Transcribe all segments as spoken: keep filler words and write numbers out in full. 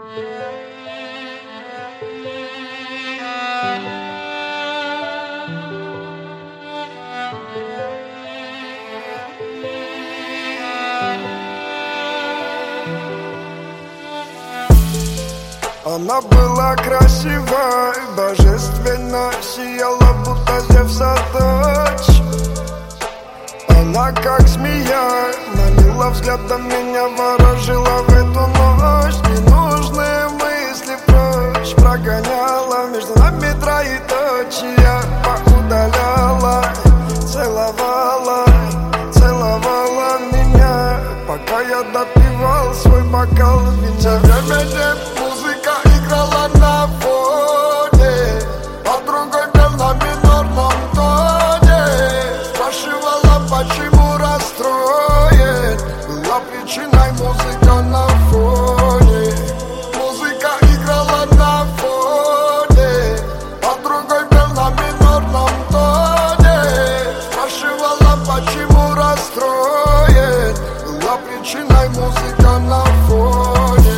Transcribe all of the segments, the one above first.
Она была красивой, божественно сияла, будто Зевса дочь. Она как змея, манила взглядом, меня ворожила в эту ночь. Ненужные мысли прочь прогоняла, между нами троеточие поудаляла. Целовала, целовала меня, пока я допивал свой бокал вина. Время музыка играла на фоне, а другой пел на минорном тоне. Спрашивала, почему расстроен, была причиной музыка на фоне. Музыка играла на фоне, а другой пел на минорном тоне. Спрашивала, почему расстроен, была причиной музыка на фоне.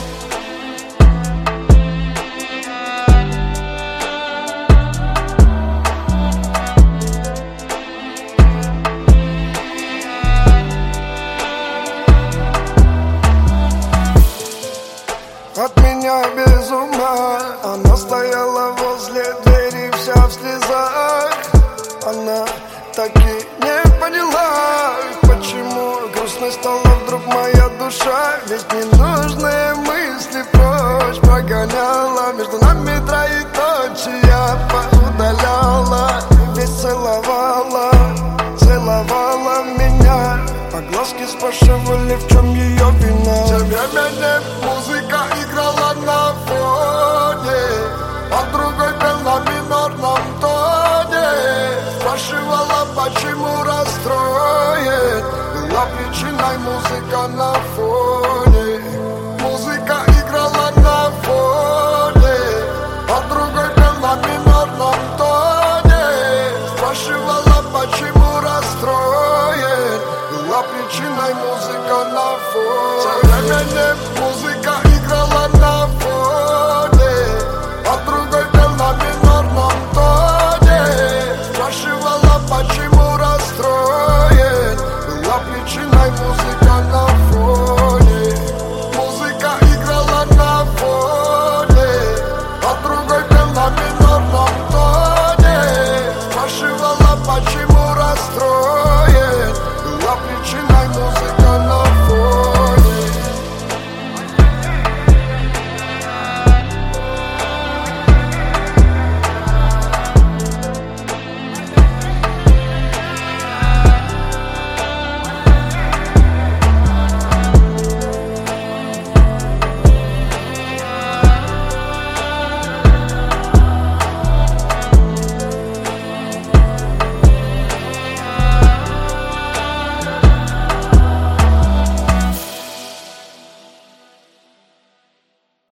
От меня без ума, она стояла возле двери, вся в слезах. Она так и не поняла, почему грустной стала вдруг моя душа. Ведь ненужные мысли прочь прогоняла, между нами троеточие поудаляла. Ведь целовала, целовала меня, а глазки спрашивали, в чем ее вина. Тем временем музыка и